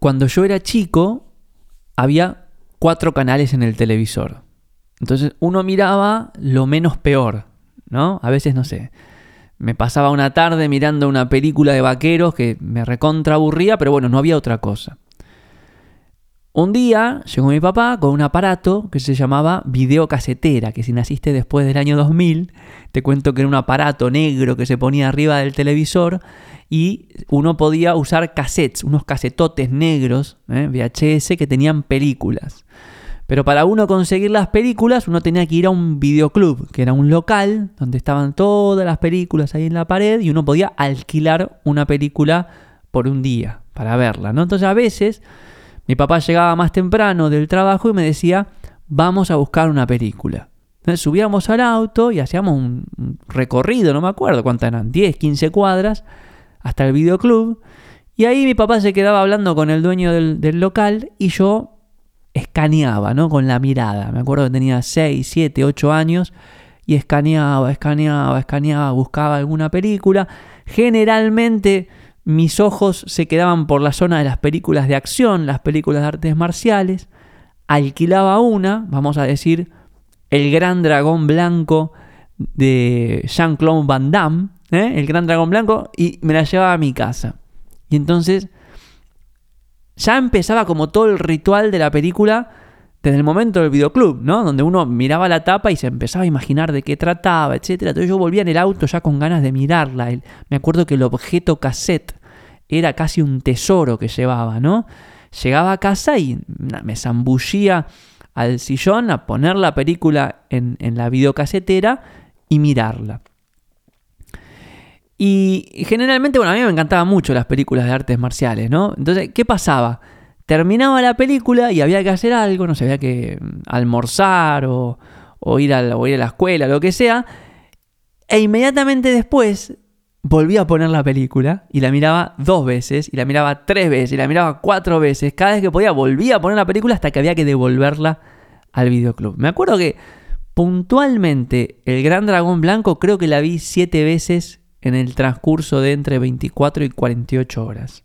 cuando yo era chico, había 4 canales en el televisor. Entonces uno miraba lo menos peor, ¿no? A veces, no sé, me pasaba una tarde mirando una película de vaqueros que me recontra aburría, pero bueno, no había otra cosa. Un día llegó mi papá con un aparato que se llamaba videocasetera, que si naciste después del año 2000, te cuento que era un aparato negro que se ponía arriba del televisor y uno podía usar cassettes, unos casetotes negros, VHS, que tenían películas. Pero para uno conseguir las películas, uno tenía que ir a un videoclub, que era un local donde estaban todas las películas ahí en la pared y uno podía alquilar una película por un día para verla, ¿no? Entonces a veces mi papá llegaba más temprano del trabajo y me decía, vamos a buscar una película. Entonces subíamos al auto y hacíamos un recorrido, no me acuerdo cuántas eran, 10, 15 cuadras, hasta el videoclub. Y ahí mi papá se quedaba hablando con el dueño del local y yo escaneaba, ¿no? Con la mirada. Me acuerdo que tenía 6, 7, 8 años y escaneaba, buscaba alguna película. Generalmente mis ojos se quedaban por la zona de las películas de acción, las películas de artes marciales. Alquilaba una, vamos a decir, El Gran Dragón Blanco de Jean-Claude Van Damme, El Gran Dragón Blanco, y me la llevaba a mi casa. Y entonces ya empezaba como todo el ritual de la película desde el momento del videoclub, ¿no? Donde uno miraba la tapa y se empezaba a imaginar de qué trataba, etc. Entonces yo volvía en el auto ya con ganas de mirarla. Me acuerdo que el objeto cassette era casi un tesoro que llevaba, ¿no? Llegaba a casa y me zambullía al sillón a poner la película en la videocasetera y mirarla. Y generalmente, bueno, a mí me encantaban mucho las películas de artes marciales, ¿no? Entonces, ¿qué pasaba? Terminaba la película y había que hacer algo, no sé, había que almorzar o ir a la escuela, lo que sea. E inmediatamente después volvía a poner la película y la miraba 2 veces, y la miraba 3 veces, y la miraba 4 veces. Cada vez que podía volvía a poner la película hasta que había que devolverla al videoclub. Me acuerdo que puntualmente El Gran Dragón Blanco creo que la vi 7 veces en el transcurso de entre 24 y 48 horas.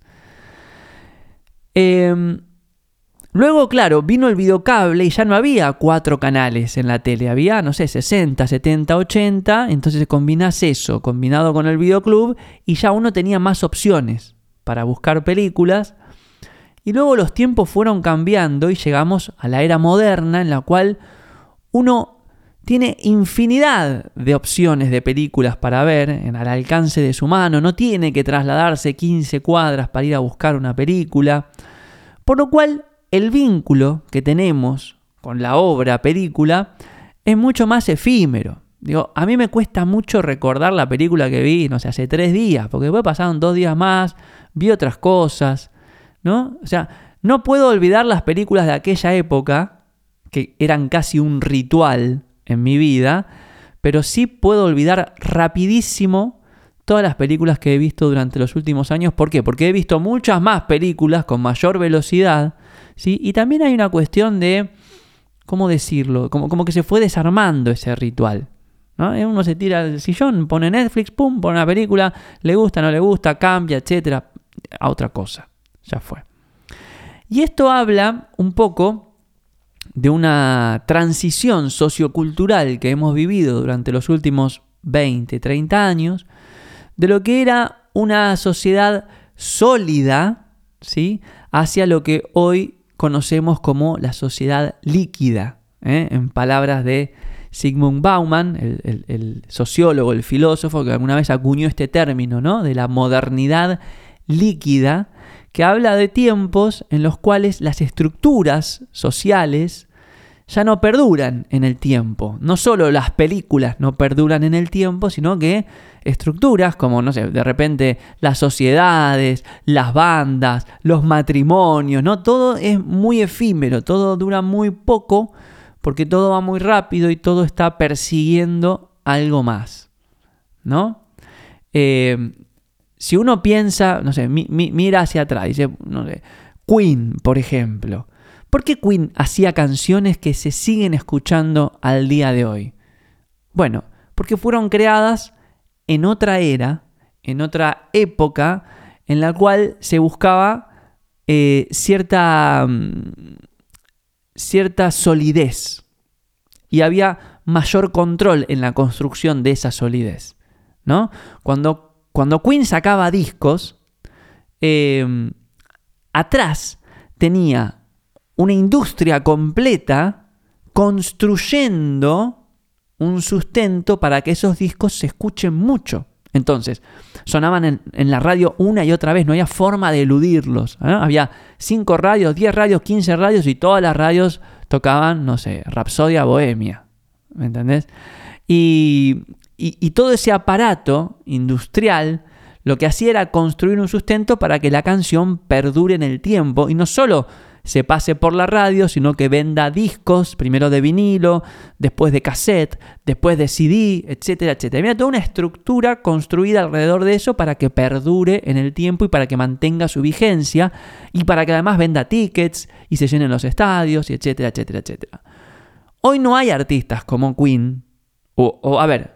Luego, claro, vino el videocable y ya no había 4 canales en la tele. Había, no sé, 60, 70, 80. Entonces combinás eso, combinado con el videoclub, y ya uno tenía más opciones para buscar películas. Y luego los tiempos fueron cambiando y llegamos a la era moderna en la cual uno tiene infinidad de opciones de películas para ver al alcance de su mano. No tiene que trasladarse 15 cuadras para ir a buscar una película. Por lo cual, el vínculo que tenemos con la obra película es mucho más efímero. Digo, a mí me cuesta mucho recordar la película que vi, no sé, hace 3 días, porque después pasaron 2 días más, vi otras cosas, ¿no? O sea, no puedo olvidar las películas de aquella época, que eran casi un ritual en mi vida, pero sí puedo olvidar rapidísimo todas las películas que he visto durante los últimos años. ¿Por qué? Porque he visto muchas más películas con mayor velocidad, ¿sí? Y también hay una cuestión de, ¿cómo decirlo? Como que se fue desarmando ese ritual, ¿no? Uno se tira al sillón, pone Netflix, pum, pone una película, le gusta, no le gusta, cambia, etcétera, a otra cosa, ya fue. Y esto habla un poco de una transición sociocultural que hemos vivido durante los últimos 20, 30 años, de lo que era una sociedad sólida, ¿sí?, hacia lo que hoy conocemos como la sociedad líquida, en palabras de Zygmunt Bauman, el sociólogo, el filósofo que alguna vez acuñó este término, ¿no?, de la modernidad líquida, que habla de tiempos en los cuales las estructuras sociales ya no perduran en el tiempo. No solo las películas no perduran en el tiempo, sino que estructuras como, no sé, de repente las sociedades, las bandas, los matrimonios, ¿no? Todo es muy efímero, todo dura muy poco porque todo va muy rápido y todo está persiguiendo algo más, ¿no? Si uno piensa, no sé, mira hacia atrás, dice, no sé, Queen, por ejemplo. ¿Por qué Queen hacía canciones que se siguen escuchando al día de hoy? Bueno, porque fueron creadas en otra era, en otra época, en la cual se buscaba cierta solidez y había mayor control en la construcción de esa solidez, ¿no? Cuando Queen sacaba discos, atrás tenía una industria completa construyendo un sustento para que esos discos se escuchen mucho. Entonces, sonaban en la radio una y otra vez, no había forma de eludirlos, ¿no? Había 5 radios, 10 radios, 15 radios y todas las radios tocaban, no sé, Rapsodia Bohemia, ¿me entendés? Y todo ese aparato industrial lo que hacía era construir un sustento para que la canción perdure en el tiempo y no solo se pase por la radio, sino que venda discos, primero de vinilo, después de cassette, después de CD, etcétera, etcétera. Había toda una estructura construida alrededor de eso para que perdure en el tiempo y para que mantenga su vigencia y para que además venda tickets y se llenen los estadios, y etcétera, etcétera, etcétera. Hoy no hay artistas como Queen, a ver,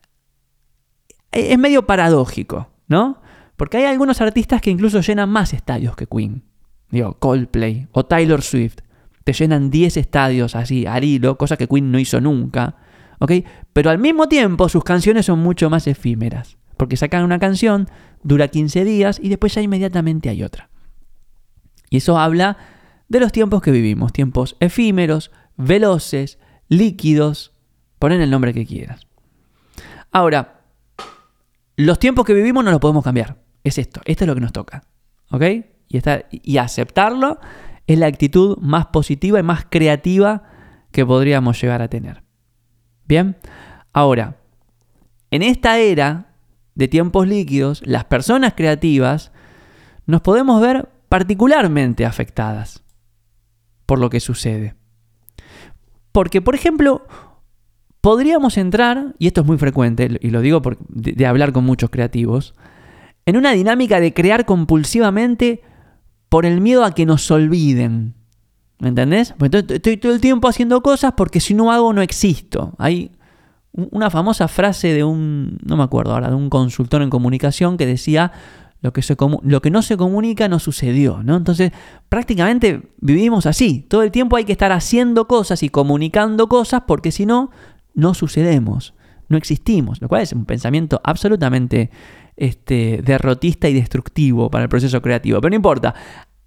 es medio paradójico, ¿no? Porque hay algunos artistas que incluso llenan más estadios que Queen. Digo, Coldplay o Taylor Swift. Te llenan 10 estadios así al hilo, cosa que Queen no hizo nunca. ¿Ok? Pero al mismo tiempo sus canciones son mucho más efímeras. Porque sacan una canción, dura 15 días y después ya inmediatamente hay otra. Y eso habla de los tiempos que vivimos. Tiempos efímeros, veloces, líquidos. Ponen el nombre que quieras. Ahora, los tiempos que vivimos no los podemos cambiar. Es esto es lo que nos toca. ¿Ok? Y aceptarlo es la actitud más positiva y más creativa que podríamos llegar a tener. Bien, ahora, en esta era de tiempos líquidos, las personas creativas nos podemos ver particularmente afectadas por lo que sucede. Porque, por ejemplo, podríamos entrar, y esto es muy frecuente, y lo digo de hablar con muchos creativos, en una dinámica de crear compulsivamente por el miedo a que nos olviden. ¿Me entendés? Entonces, estoy todo el tiempo haciendo cosas porque si no hago no existo. Hay una famosa frase de no me acuerdo ahora, de un consultor en comunicación que decía lo que no se comunica no sucedió, ¿no? Entonces, prácticamente vivimos así. Todo el tiempo hay que estar haciendo cosas y comunicando cosas porque si no, no sucedemos, no existimos. Lo cual es un pensamiento absolutamente derrotista y destructivo para el proceso creativo. Pero no importa.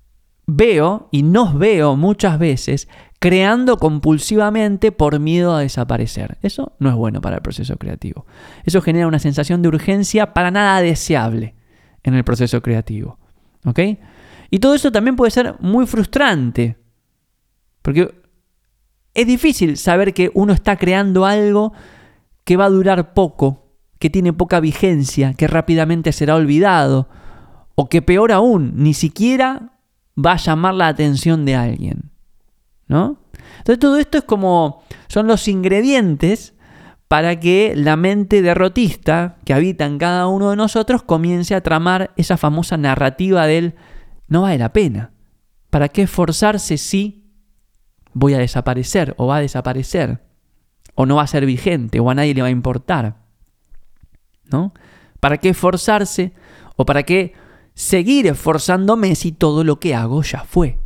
Veo y nos veo muchas veces creando compulsivamente por miedo a desaparecer. Eso no es bueno para el proceso creativo. Eso genera una sensación de urgencia para nada deseable en el proceso creativo. ¿Ok? Y todo eso también puede ser muy frustrante. Porque es difícil saber que uno está creando algo que va a durar poco, que tiene poca vigencia, que rápidamente será olvidado, o que peor aún, ni siquiera va a llamar la atención de alguien, ¿no? Entonces todo esto son los ingredientes para que la mente derrotista que habita en cada uno de nosotros comience a tramar esa famosa narrativa del no vale la pena. ¿Para qué esforzarse si voy a desaparecer o va a desaparecer? O no va a ser vigente o a nadie le va a importar, ¿no? ¿Para qué esforzarse o para qué seguir esforzándome si todo lo que hago ya fue?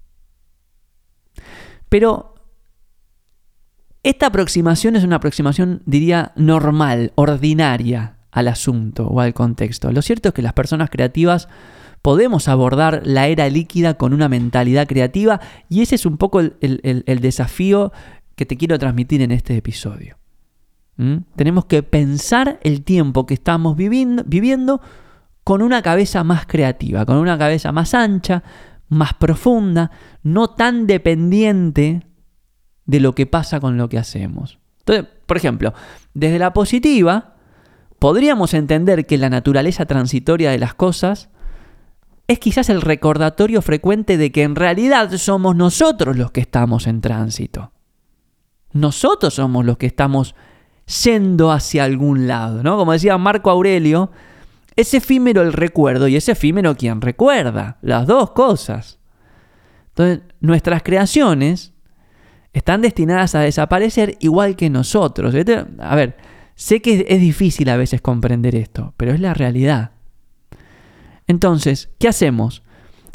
Pero esta aproximación es una aproximación, diría, normal, ordinaria al asunto o al contexto. Lo cierto es que las personas creativas podemos abordar la era líquida con una mentalidad creativa y ese es un poco el desafío que te quiero transmitir en este episodio. Tenemos que pensar el tiempo que estamos viviendo con una cabeza más creativa, con una cabeza más ancha, más profunda, no tan dependiente de lo que pasa con lo que hacemos. Entonces, por ejemplo, desde la positiva, podríamos entender que la naturaleza transitoria de las cosas es quizás el recordatorio frecuente de que en realidad somos nosotros los que estamos en tránsito. Nosotros somos los que estamos yendo hacia algún lado, ¿no? Como decía Marco Aurelio, es efímero el recuerdo y es efímero quien recuerda, las dos cosas. Entonces, nuestras creaciones están destinadas a desaparecer igual que nosotros. A ver, sé que es difícil a veces comprender esto, pero es la realidad. Entonces, ¿qué hacemos?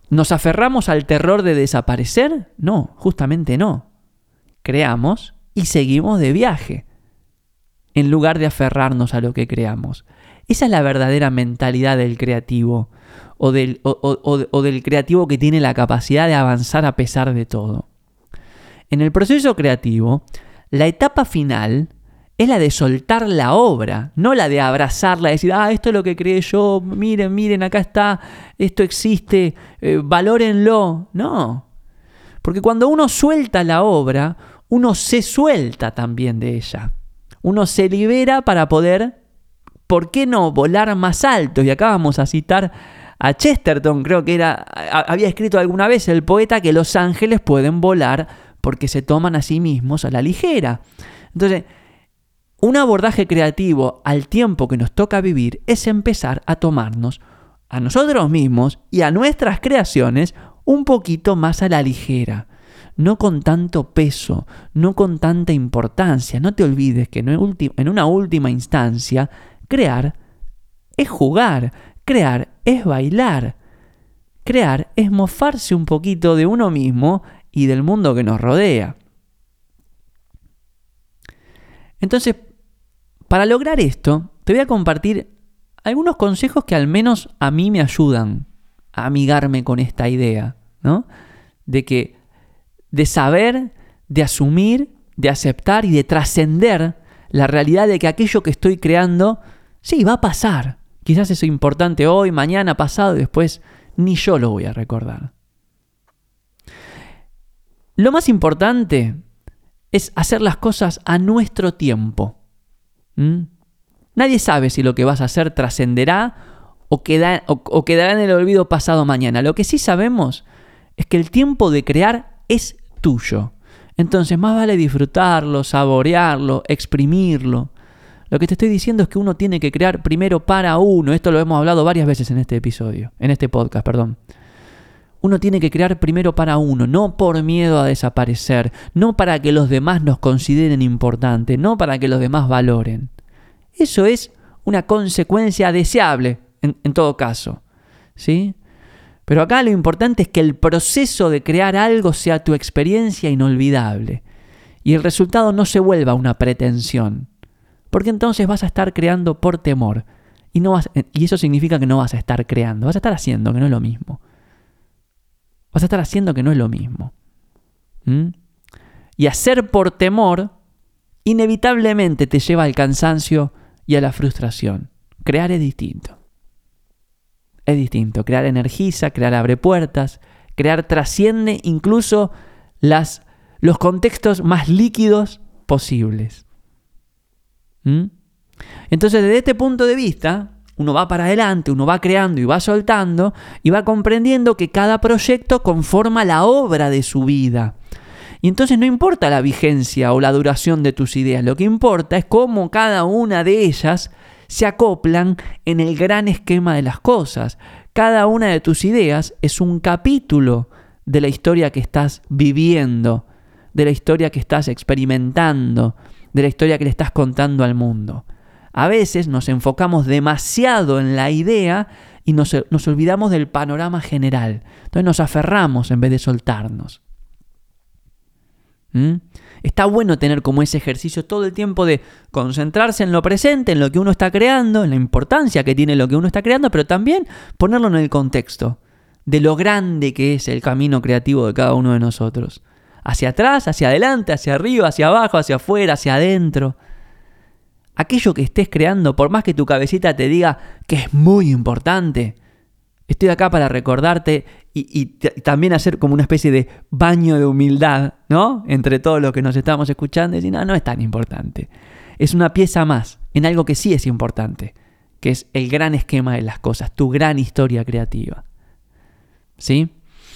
¿Nos aferramos al terror de desaparecer? No, justamente no. Creamos y seguimos de viaje, en lugar de aferrarnos a lo que creamos. Esa es la verdadera mentalidad del creativo, o del creativo que tiene la capacidad de avanzar a pesar de todo. En el proceso creativo, la etapa final es la de soltar la obra, no la de abrazarla, decir, esto es lo que creé yo, miren, acá está, esto existe, valórenlo. No, porque cuando uno suelta la obra, uno se suelta también de ella. Uno se libera para poder, ¿por qué no?, volar más alto. Y acá vamos a citar a Chesterton, creo que había escrito alguna vez el poeta, que los ángeles pueden volar porque se toman a sí mismos a la ligera. Entonces, un abordaje creativo al tiempo que nos toca vivir es empezar a tomarnos a nosotros mismos y a nuestras creaciones un poquito más a la ligera. No con tanto peso, no con tanta importancia. No te olvides que en una última instancia, crear es jugar, crear es bailar, crear es mofarse un poquito de uno mismo y del mundo que nos rodea. Entonces, para lograr esto, te voy a compartir algunos consejos que al menos a mí me ayudan a amigarme con esta idea, ¿no? De saber, de asumir, de aceptar y de trascender la realidad de que aquello que estoy creando, sí, va a pasar. Quizás eso es importante hoy, mañana, pasado y después ni yo lo voy a recordar. Lo más importante es hacer las cosas a nuestro tiempo. Nadie sabe si lo que vas a hacer trascenderá o quedará en el olvido pasado mañana. Lo que sí sabemos es que el tiempo de crear es tuyo. Entonces más vale disfrutarlo, saborearlo, exprimirlo. Lo que te estoy diciendo es que uno tiene que crear primero para uno. Esto lo hemos hablado varias veces en este podcast. Uno tiene que crear primero para uno, no por miedo a desaparecer, no para que los demás nos consideren importante, no para que los demás valoren. Eso es una consecuencia deseable en todo caso, ¿sí? Pero acá lo importante es que el proceso de crear algo sea tu experiencia inolvidable y el resultado no se vuelva una pretensión, porque entonces vas a estar creando por temor y eso significa que no vas a estar creando, vas a estar haciendo, que no es lo mismo. Vas a estar haciendo que no es lo mismo. Y hacer por temor inevitablemente te lleva al cansancio y a la frustración. Crear es distinto. Es distinto. Crear energiza, crear abre puertas, crear trasciende incluso los contextos más líquidos posibles. Entonces, desde este punto de vista, uno va para adelante, uno va creando y va soltando y va comprendiendo que cada proyecto conforma la obra de su vida. Y entonces no importa la vigencia o la duración de tus ideas, lo que importa es cómo cada una de ellas se acoplan en el gran esquema de las cosas. Cada una de tus ideas es un capítulo de la historia que estás viviendo, de la historia que estás experimentando, de la historia que le estás contando al mundo. A veces nos enfocamos demasiado en la idea y nos olvidamos del panorama general. Entonces nos aferramos en vez de soltarnos. Está bueno tener como ese ejercicio todo el tiempo de concentrarse en lo presente, en lo que uno está creando, en la importancia que tiene lo que uno está creando, pero también ponerlo en el contexto de lo grande que es el camino creativo de cada uno de nosotros. Hacia atrás, hacia adelante, hacia arriba, hacia abajo, hacia afuera, hacia adentro. Aquello que estés creando, por más que tu cabecita te diga que es muy importante, estoy acá para recordarte y también hacer como una especie de baño de humildad, ¿no? Entre todos los que nos estamos escuchando y decir, no es tan importante. Es una pieza más en algo que sí es importante, que es el gran esquema de las cosas, tu gran historia creativa. ¿Sí?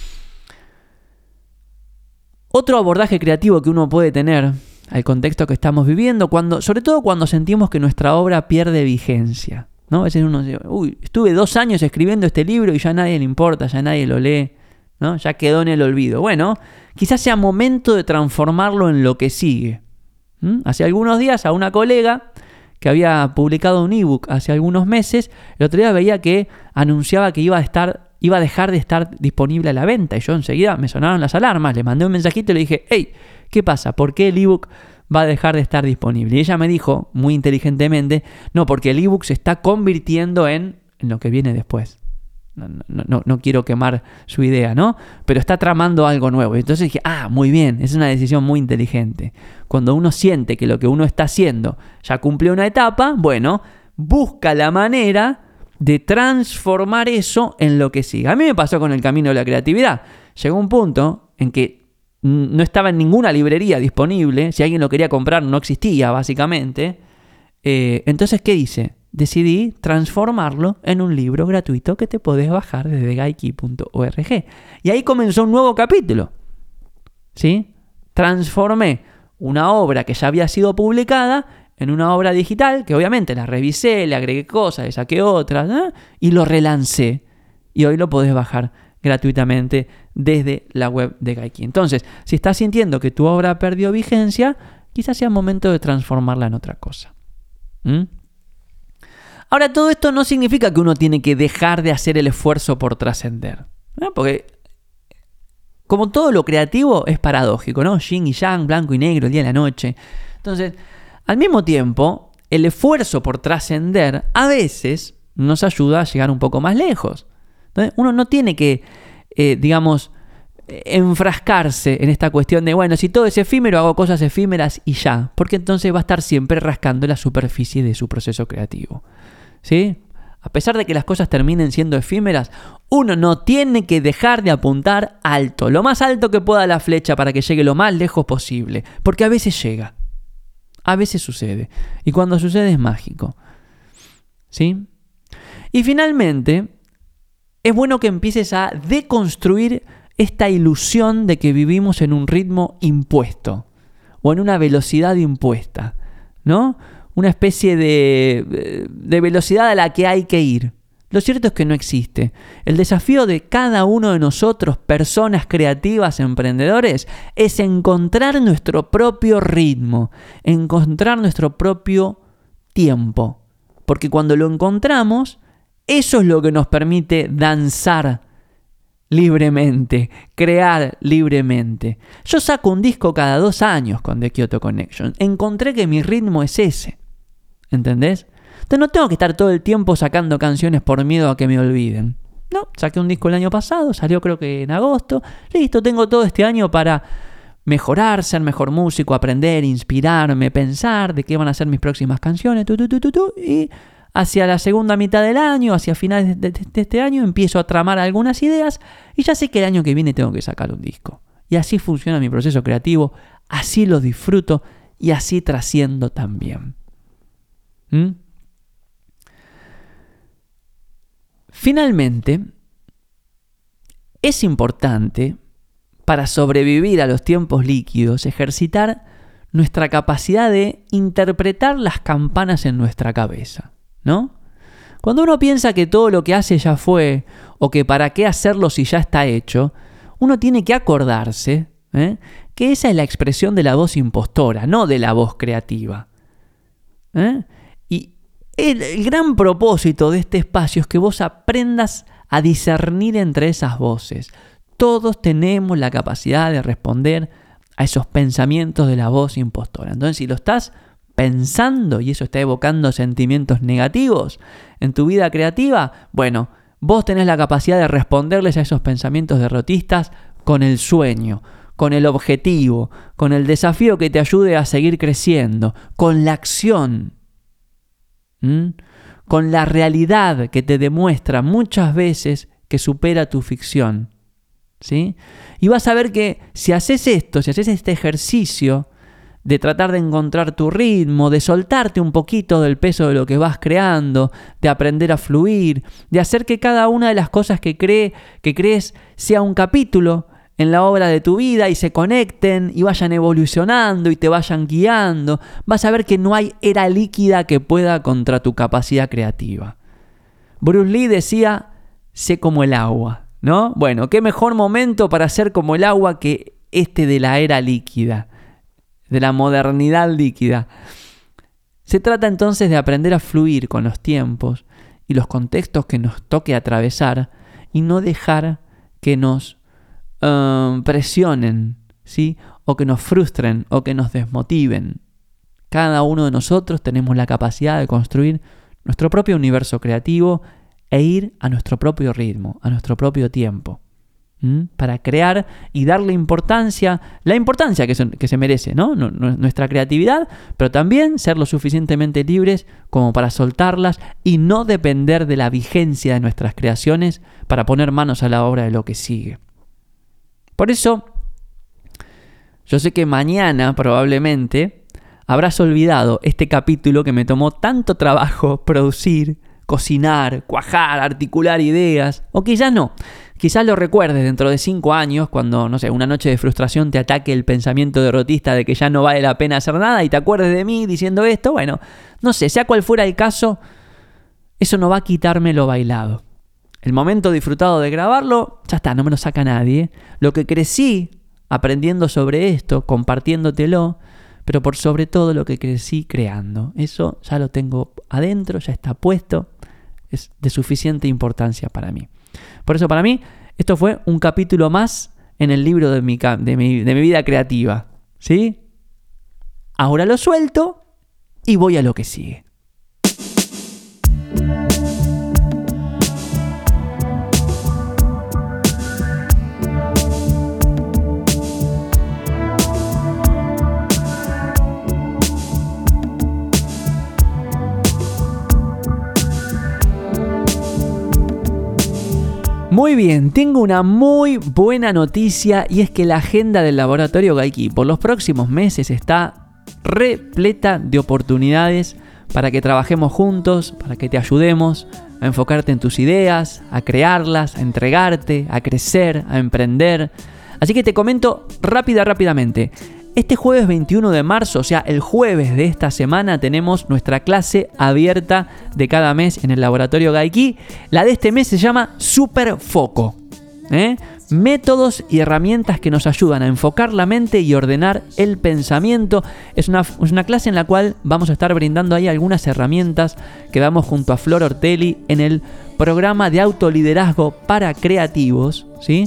Otro abordaje creativo que uno puede tener al contexto que estamos viviendo, sobre todo cuando sentimos que nuestra obra pierde vigencia, ¿no? A veces uno dice, estuve 2 años escribiendo este libro y ya a nadie le importa, ya nadie lo lee, ¿no? Ya quedó en el olvido. Bueno, quizás sea momento de transformarlo en lo que sigue. Hace algunos días a una colega que había publicado un ebook hace algunos meses, el otro día veía que anunciaba que iba a estar iba a dejar de estar disponible a la venta. Y yo enseguida me sonaron las alarmas, le mandé un mensajito y le dije, hey, ¿qué pasa? ¿Por qué el ebook va a dejar de estar disponible? Y ella me dijo, muy inteligentemente, no, porque el ebook se está convirtiendo en lo que viene después. No quiero quemar su idea, ¿no? Pero está tramando algo nuevo. Y entonces dije, muy bien, es una decisión muy inteligente. Cuando uno siente que lo que uno está haciendo ya cumplió una etapa, bueno, busca la manera de transformar eso en lo que siga. A mí me pasó con el camino de la creatividad. Llegó un punto en que no estaba en ninguna librería disponible. Si alguien lo quería comprar, no existía, básicamente. Entonces, ¿qué hice? Decidí transformarlo en un libro gratuito que te podés bajar desde gayki.org. Y ahí comenzó un nuevo capítulo. ¿Sí? Transformé una obra que ya había sido publicada en una obra digital, que obviamente la revisé, le agregué cosas, le saqué otras, y lo relancé. Y hoy lo podés bajar gratuitamente desde la web de Gayki. Entonces, si estás sintiendo que tu obra perdió vigencia, quizás sea momento de transformarla en otra cosa. Ahora, todo esto no significa que uno tiene que dejar de hacer el esfuerzo por trascender, ¿no? Porque, como todo lo creativo, es paradójico, ¿no? Yin y yang, blanco y negro, el día y la noche. Entonces, al mismo tiempo, el esfuerzo por trascender a veces nos ayuda a llegar un poco más lejos. Entonces, uno no tiene que, enfrascarse en esta cuestión de, bueno, si todo es efímero, hago cosas efímeras y ya. Porque entonces va a estar siempre rascando la superficie de su proceso creativo. ¿Sí? A pesar de que las cosas terminen siendo efímeras, uno no tiene que dejar de apuntar alto, lo más alto que pueda la flecha para que llegue lo más lejos posible, porque a veces llega, a veces sucede, y cuando sucede es mágico. ¿Sí? Y finalmente, es bueno que empieces a deconstruir esta ilusión de que vivimos en un ritmo impuesto, o en una velocidad impuesta, ¿no? Una especie de velocidad a la que hay que ir. Lo cierto es que no existe. El desafío de cada uno de nosotros, personas creativas, emprendedores, es encontrar nuestro propio ritmo, encontrar nuestro propio tiempo. Porque cuando lo encontramos, eso es lo que nos permite danzar libremente, crear libremente. Yo saco un disco cada 2 años con The Kyoto Connection. Encontré que mi ritmo es ese. ¿Entendés? Entonces no tengo que estar todo el tiempo sacando canciones por miedo a que me olviden. No, saqué un disco el año pasado, salió creo que en agosto. Listo, tengo todo este año para mejorar, ser mejor músico, aprender, inspirarme, pensar de qué van a ser mis próximas canciones. Y hacia la segunda mitad del año, hacia finales de este año, empiezo a tramar algunas ideas y ya sé que el año que viene tengo que sacar un disco. Y así funciona mi proceso creativo, así lo disfruto y así trasciendo también. Finalmente, es importante para sobrevivir a los tiempos líquidos ejercitar nuestra capacidad de interpretar las campanas en nuestra cabeza, ¿no? Cuando uno piensa que todo lo que hace ya fue o que para qué hacerlo si ya está hecho, uno tiene que acordarse que esa es la expresión de la voz impostora, no de la voz creativa. Y el gran propósito de este espacio es que vos aprendas a discernir entre esas voces. Todos tenemos la capacidad de responder a esos pensamientos de la voz impostora. Entonces, si lo estás pensando y eso está evocando sentimientos negativos en tu vida creativa, bueno, vos tenés la capacidad de responderles a esos pensamientos derrotistas con el sueño, con el objetivo, con el desafío que te ayude a seguir creciendo, con la acción, con la realidad que te demuestra muchas veces que supera tu ficción, ¿sí? Y vas a ver que si haces esto, si haces este ejercicio de tratar de encontrar tu ritmo, de soltarte un poquito del peso de lo que vas creando, de aprender a fluir, de hacer que cada una de las cosas que crees sea un capítulo en la obra de tu vida y se conecten y vayan evolucionando y te vayan guiando, vas a ver que no hay era líquida que pueda contra tu capacidad creativa. Bruce Lee decía, sé como el agua, ¿no? Bueno, qué mejor momento para ser como el agua que este de la era líquida, de la modernidad líquida. Se trata entonces de aprender a fluir con los tiempos y los contextos que nos toque atravesar y no dejar que nos presionen, ¿sí? O que nos frustren o que nos desmotiven. Cada uno de nosotros tenemos la capacidad de construir nuestro propio universo creativo e ir a nuestro propio ritmo, a nuestro propio tiempo, para crear y darle la importancia que se merece, ¿no? Nuestra creatividad, pero también ser lo suficientemente libres como para soltarlas y no depender de la vigencia de nuestras creaciones para poner manos a la obra de lo que sigue. Por eso, yo sé que mañana probablemente habrás olvidado este capítulo que me tomó tanto trabajo producir, cocinar, cuajar, articular ideas, o quizás no. Quizás lo recuerdes dentro de 5 años cuando, no sé, una noche de frustración te ataque el pensamiento derrotista de que ya no vale la pena hacer nada y te acuerdes de mí diciendo esto. Bueno, no sé, sea cual fuera el caso, eso no va a quitarme lo bailado. El momento disfrutado de grabarlo, ya está, no me lo saca nadie. Lo que crecí aprendiendo sobre esto, compartiéndotelo, pero por sobre todo lo que crecí creando. Eso ya lo tengo adentro, ya está puesto, es de suficiente importancia para mí. Por eso para mí esto fue un capítulo más en el libro de mi vida creativa, ¿sí? Ahora lo suelto y voy a lo que sigue. Muy bien, tengo una muy buena noticia y es que la agenda del Laboratorio Gayki por los próximos meses está repleta de oportunidades para que trabajemos juntos, para que te ayudemos a enfocarte en tus ideas, a crearlas, a entregarte, a crecer, a emprender. Así que te comento rápidamente. Este jueves 21 de marzo, o sea, el jueves de esta semana, tenemos nuestra clase abierta de cada mes en el Laboratorio Gayki. La de este mes se llama Super Foco. Métodos y herramientas que nos ayudan a enfocar la mente y ordenar el pensamiento. Es una clase en la cual vamos a estar brindando ahí algunas herramientas que damos junto a Flor Ortelli en el programa de autoliderazgo para creativos, ¿sí?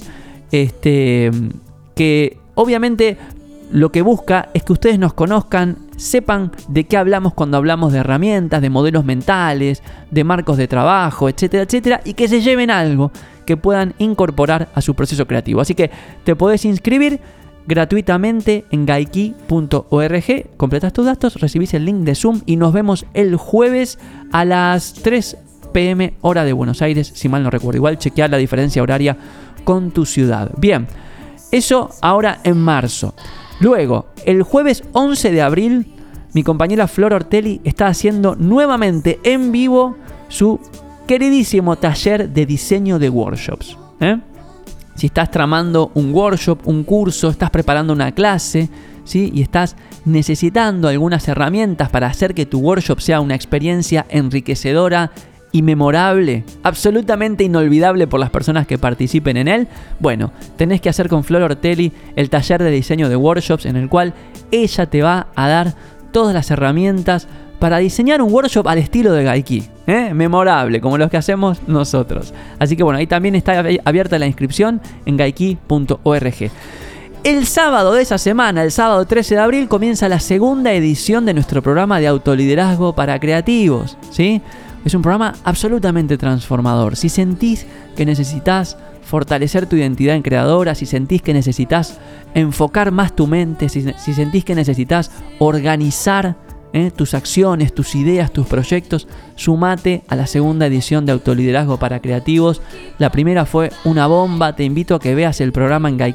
Que obviamente lo que busca es que ustedes nos conozcan, sepan de qué hablamos cuando hablamos de herramientas, de modelos mentales, de marcos de trabajo, etcétera, etcétera, y que se lleven algo que puedan incorporar a su proceso creativo. Así que te podés inscribir gratuitamente en gayki.org, completas tus datos, recibís el link de Zoom y nos vemos el jueves a las 3 p.m. hora de Buenos Aires, si mal no recuerdo. Igual chequear la diferencia horaria con tu ciudad. Bien, eso ahora en marzo. Luego, el jueves 11 de abril, mi compañera Flor Ortelli está haciendo nuevamente en vivo su queridísimo taller de diseño de workshops. Si estás tramando un workshop, un curso, estás preparando una clase, ¿sí? Y estás necesitando algunas herramientas para hacer que tu workshop sea una experiencia enriquecedora y memorable, absolutamente inolvidable por las personas que participen en él, bueno, tenés que hacer con Flor Ortelli el taller de diseño de workshops en el cual ella te va a dar todas las herramientas para diseñar un workshop al estilo de Gayki, memorable, como los que hacemos nosotros. Así que bueno, ahí también está abierta la inscripción en gayki.org. El sábado de esa semana, el sábado 13 de abril, comienza la segunda edición de nuestro programa de autoliderazgo para creativos, ¿sí? Es un programa absolutamente transformador. Si sentís que necesitas fortalecer tu identidad en creadora, si sentís que necesitas enfocar más tu mente, si sentís que necesitas organizar tus acciones, tus ideas, tus proyectos, sumate a la segunda edición de Autoliderazgo para Creativos. La primera fue una bomba. Te invito a que veas el programa en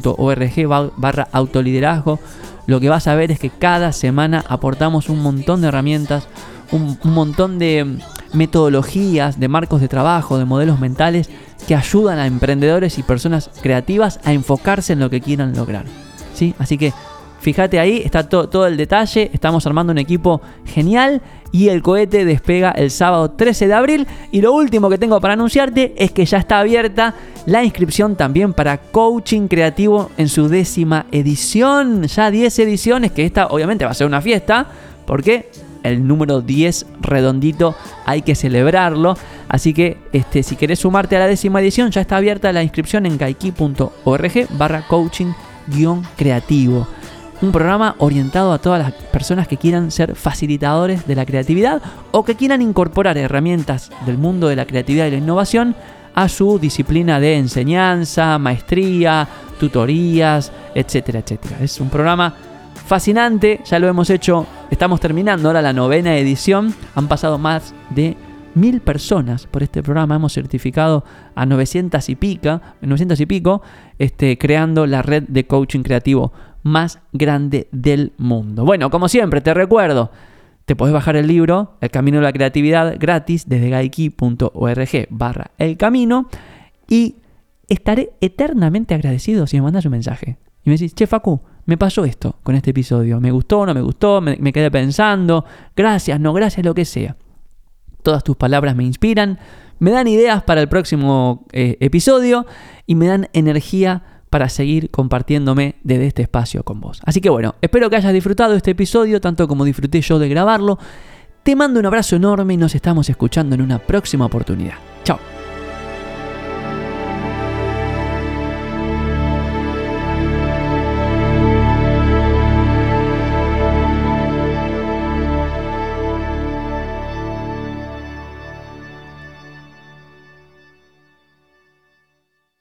gayki.org/autoliderazgo. Lo que vas a ver es que cada semana aportamos un montón de herramientas, un montón de metodologías, de marcos de trabajo, de modelos mentales que ayudan a emprendedores y personas creativas a enfocarse en lo que quieran lograr, ¿sí? Así que fíjate ahí, está todo el detalle. Estamos armando un equipo genial y el cohete despega el sábado 13 de abril. Y lo último que tengo para anunciarte es que ya está abierta la inscripción también para Coaching Creativo en su 10ª edición. Ya 10 ediciones, que esta obviamente va a ser una fiesta, porque el número 10 redondito hay que celebrarlo. Así que si querés sumarte a la 10ª edición, ya está abierta la inscripción en gaiky.org/coaching-creativo. Un programa orientado a todas las personas que quieran ser facilitadores de la creatividad o que quieran incorporar herramientas del mundo de la creatividad y la innovación a su disciplina de enseñanza, maestría, tutorías, etcétera, etcétera. Es un programa fascinante, ya lo hemos hecho, estamos terminando ahora la 9ª edición, han pasado más de 1000 personas por este programa, hemos certificado a 900 y pico, creando la red de coaching creativo más grande del mundo. Bueno, como siempre, te recuerdo, te podés bajar el libro El Camino de la Creatividad gratis desde gaiky.org/elcamino y estaré eternamente agradecido si me mandas un mensaje y me decís, che Facu, me pasó esto con este episodio, me gustó, no me gustó, me quedé pensando, gracias, no gracias, lo que sea. Todas tus palabras me inspiran, me dan ideas para el próximo episodio y me dan energía para seguir compartiéndome desde este espacio con vos. Así que bueno, espero que hayas disfrutado este episodio tanto como disfruté yo de grabarlo. Te mando un abrazo enorme y nos estamos escuchando en una próxima oportunidad. Chao.